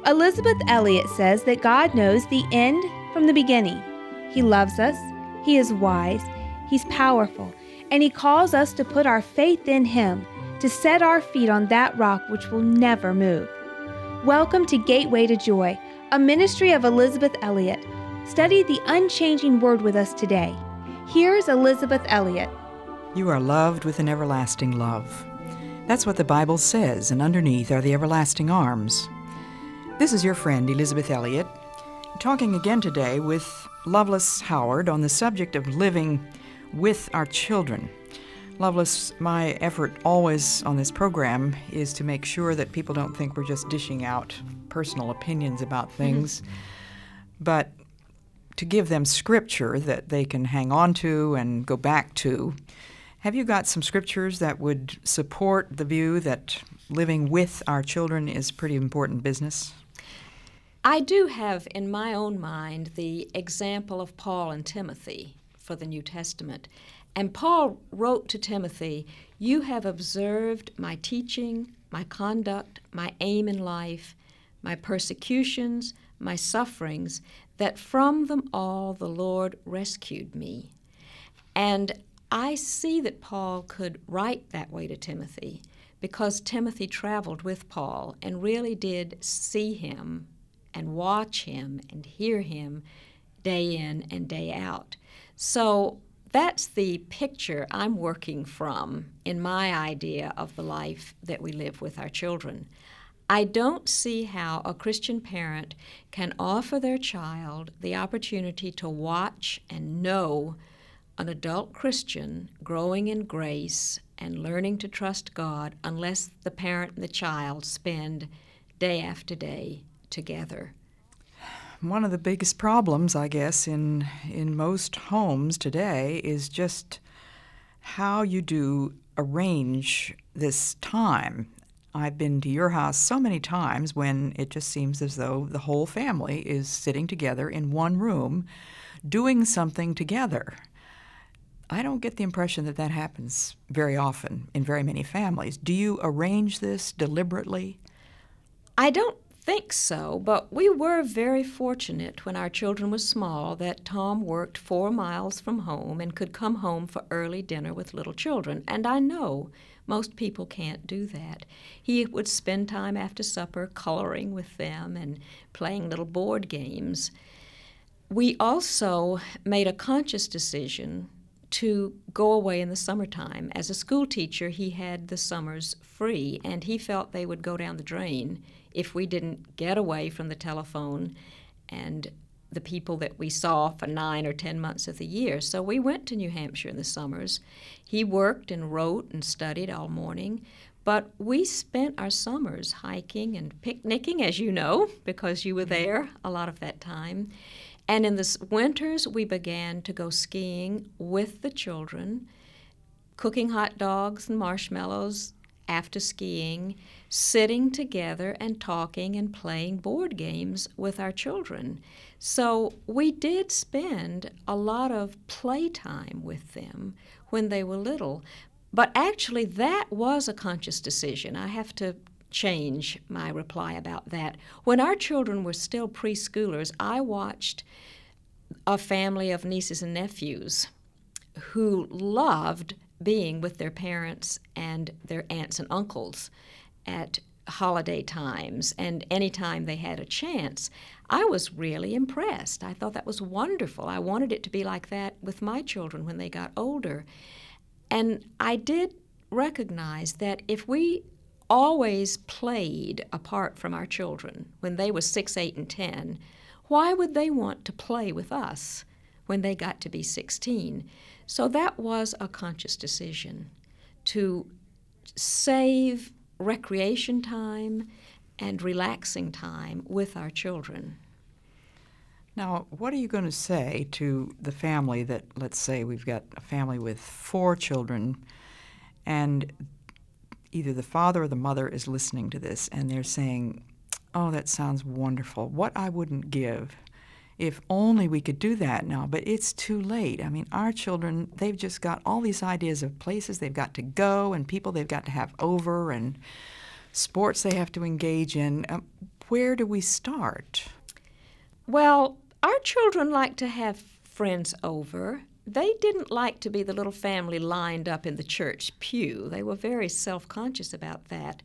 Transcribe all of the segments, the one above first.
Elizabeth Elliot says that God knows the end from the beginning. He loves us, He is wise, He's powerful, and He calls us to put our faith in Him, to set our feet on that rock which will never move. Welcome to Gateway to Joy, a ministry of Elizabeth Elliot. Study the unchanging Word with us today. Here's Elizabeth Elliot. You are loved with an everlasting love. That's what the Bible says, and underneath are the everlasting arms. This is your friend, Elizabeth Elliot, talking again today with Loveless Howard on the subject of living with our children. Loveless, my effort always on this program is to make sure that people don't think we're just dishing out personal opinions about things, but to give them scripture that they can hang on to and go back to. Have you got some scriptures that would support the view that living with our children is pretty important business? I do have in my own mind the example of Paul and Timothy for the New Testament. And Paul wrote to Timothy, "You have observed my teaching, my conduct, my aim in life, my persecutions, my sufferings, that from them all the Lord rescued me." And I see that Paul could write that way to Timothy because Timothy traveled with Paul and really did see him and watch him and hear him day in and day out. So that's the picture I'm working from in my idea of the life that we live with our children. I don't see how a Christian parent can offer their child the opportunity to watch and know an adult Christian growing in grace and learning to trust God unless the parent and the child spend day after day together. One of the biggest problems, I guess, in most homes today is just how you do arrange this time. I've been to your house so many times when it just seems as though the whole family is sitting together in one room doing something together. I don't get the impression that that happens very often in very many families. Do you arrange this deliberately? I don't think so, but we were very fortunate when our children were small that Tom worked 4 miles from home and could come home for early dinner with little children. And I know most people can't do that. He would spend time after supper coloring with them and playing little board games. We also made a conscious decision to go away in the summertime. As a school teacher, he had the summers free, and he felt they would go down the drain if we didn't get away from the telephone and the people that we saw for 9 or 10 months of the year. So we went to New Hampshire in the summers. He worked and wrote and studied all morning, but we spent our summers hiking and picnicking, as you know, because you were there a lot of that time. And in the winters, we began to go skiing with the children, cooking hot dogs and marshmallows after skiing, sitting together and talking and playing board games with our children. So we did spend a lot of playtime with them when they were little. But actually, that was a conscious decision. I have to change my reply about that. When our children were still preschoolers, I watched a family of nieces and nephews who loved being with their parents and their aunts and uncles at holiday times and any time they had a chance. I was really impressed. I thought that was wonderful. I wanted it to be like that with my children when they got older. And I did recognize that if we always played apart from our children when they were 6, 8, and 10, why would they want to play with us when they got to be 16? So that was a conscious decision to save recreation time and relaxing time with our children. Now, what are you going to say to the family that, let's say we've got a family with 4 children, and either the father or the mother is listening to this, and they're saying, "Oh, that sounds wonderful. What I wouldn't give if only we could do that now, but it's too late." I mean, our children, they've just got all these ideas of places they've got to go and people they've got to have over and sports they have to engage in. where do we start? Well, our children like to have friends over. They didn't like to be the little family lined up in the church pew. They were very self-conscious about that.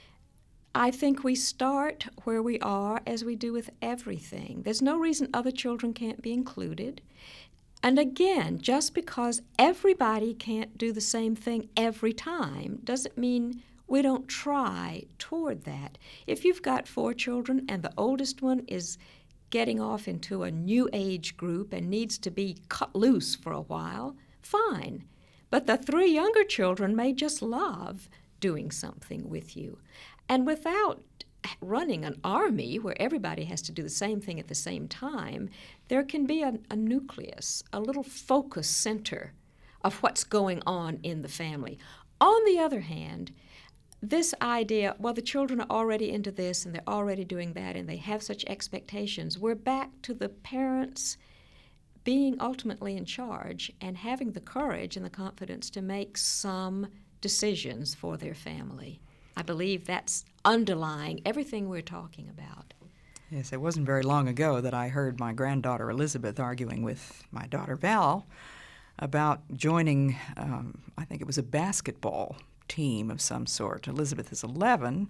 I think we start where we are, as we do with everything. There's no reason other children can't be included. And again, just because everybody can't do the same thing every time doesn't mean we don't try toward that. If you've got 4 children and the oldest one is getting off into a new age group and needs to be cut loose for a while, fine. But the 3 younger children may just love doing something with you. And without running an army where everybody has to do the same thing at the same time, there can be a nucleus, a little focus center of what's going on in the family. On the other hand, this idea, well, the children are already into this and they're already doing that and they have such expectations, we're back to the parents being ultimately in charge and having the courage and the confidence to make some decisions for their family. I believe that's underlying everything we're talking about. Yes, it wasn't very long ago that I heard my granddaughter Elizabeth arguing with my daughter Val about joining, I think it was a basketball team of some sort. Elizabeth is 11,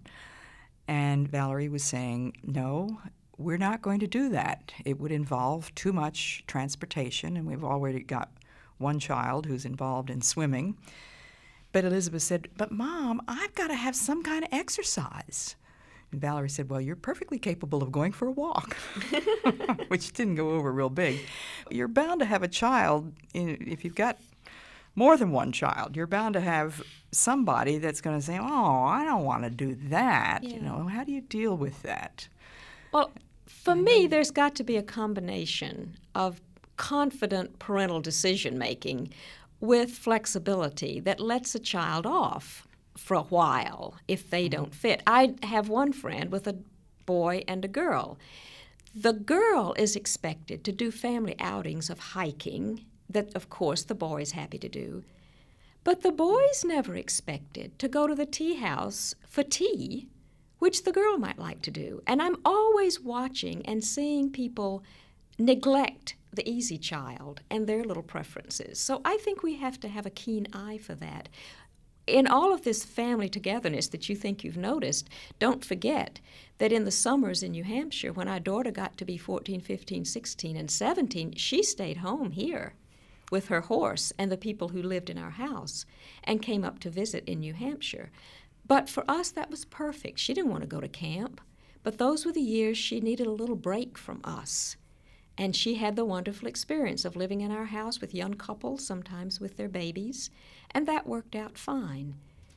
and Valerie was saying, no, we're not going to do that. It would involve too much transportation, and we've already got one child who's involved in swimming. But Elizabeth said, but Mom, I've got to have some kind of exercise. And Valerie said, well, you're perfectly capable of going for a walk, which didn't go over real big. You're bound to have a child, if you've got more than one child, you're bound to have somebody that's going to say, oh, I don't want to do that. Yeah. You know, how do you deal with that? Well, for me, there's got to be a combination of confident parental decision-making with flexibility that lets a child off for a while if they don't fit. I have one friend with a boy and a girl. The girl is expected to do family outings of hiking that, of course, the boy is happy to do. But the boy's never expected to go to the tea house for tea, which the girl might like to do. And I'm always watching and seeing people neglect the easy child and their little preferences. So I think we have to have a keen eye for that. In all of this family togetherness that you think you've noticed, don't forget that in the summers in New Hampshire, when our daughter got to be 14, 15, 16, and 17, she stayed home here with her horse and the people who lived in our house and came up to visit in New Hampshire. But for us, that was perfect. She didn't want to go to camp, but those were the years she needed a little break from us. And she had the wonderful experience of living in our house with young couples, sometimes with their babies, and that worked out fine.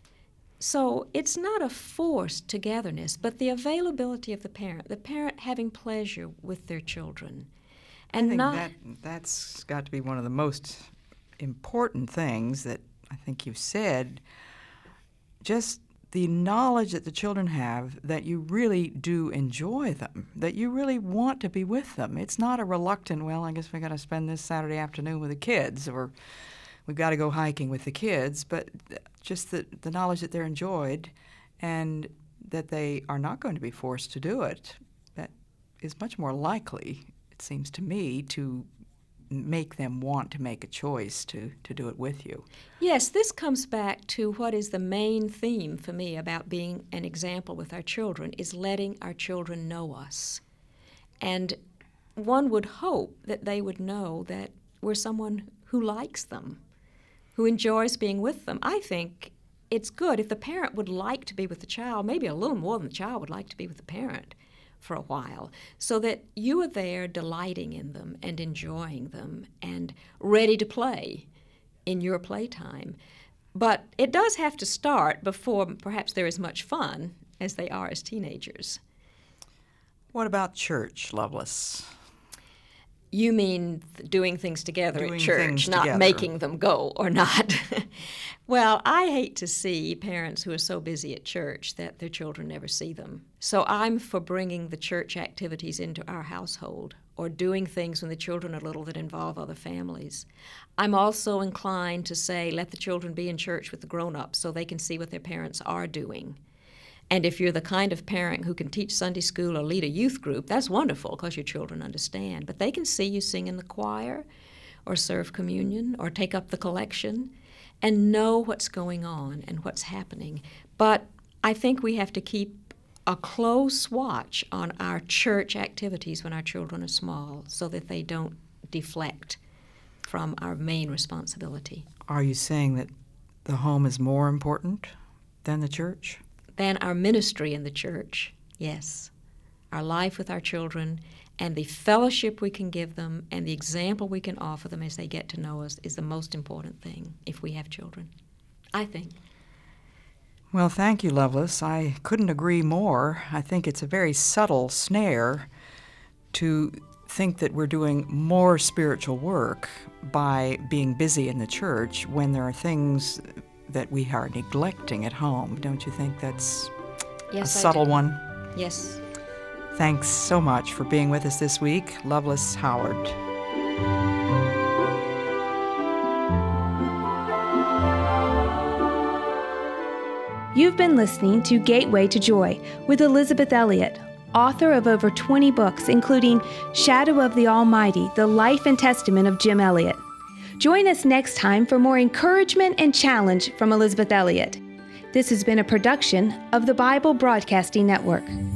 So it's not a forced togetherness, but the availability of the parent having pleasure with their children. And I think that's got to be one of the most important things that I think you've said. Just the knowledge that the children have that you really do enjoy them, that you really want to be with them. It's not a reluctant, well, I guess we got to spend this Saturday afternoon with the kids, or we've got to go hiking with the kids, but just the knowledge that they're enjoyed and that they are not going to be forced to do it, that is much more likely, it seems to me, to make them want to make a choice to do it with you. Yes, this comes back to what is the main theme for me about being an example with our children, is letting our children know us. And one would hope that they would know that we're someone who likes them, who enjoys being with them. I think it's good if the parent would like to be with the child, maybe a little more than the child would like to be with the parent for a while, so that you are there delighting in them and enjoying them and ready to play in your playtime. But it does have to start before perhaps they're as much fun as they are as teenagers. What about church, Loveless? You mean doing things together Doing at church, things not together. making them go or not. Well, I hate to see parents who are so busy at church that their children never see them. So I'm for bringing the church activities into our household, or doing things when the children are little that involve other families. I'm also inclined to say let the children be in church with the grown-ups so they can see what their parents are doing. And if you're the kind of parent who can teach Sunday school or lead a youth group, that's wonderful because your children understand. But they can see you sing in the choir or serve communion or take up the collection and know what's going on and what's happening. But I think we have to keep a close watch on our church activities when our children are small so that they don't deflect from our main responsibility. Are you saying that the home is more important than the church? Than our ministry in the church, yes. Our life with our children and the fellowship we can give them and the example we can offer them as they get to know us is the most important thing if we have children, I think. Well, thank you, Loveless. I couldn't agree more. I think it's a very subtle snare to think that we're doing more spiritual work by being busy in the church when there are things that we are neglecting at home. Don't you think that's a subtle one? Yes. Thanks so much for being with us this week, Loveless Howard. You've been listening to Gateway to Joy with Elizabeth Elliot, author of over 20 books, including Shadow of the Almighty, The Life and Testament of Jim Elliot. Join us next time for more encouragement and challenge from Elizabeth Elliot. This has been a production of the Bible Broadcasting Network.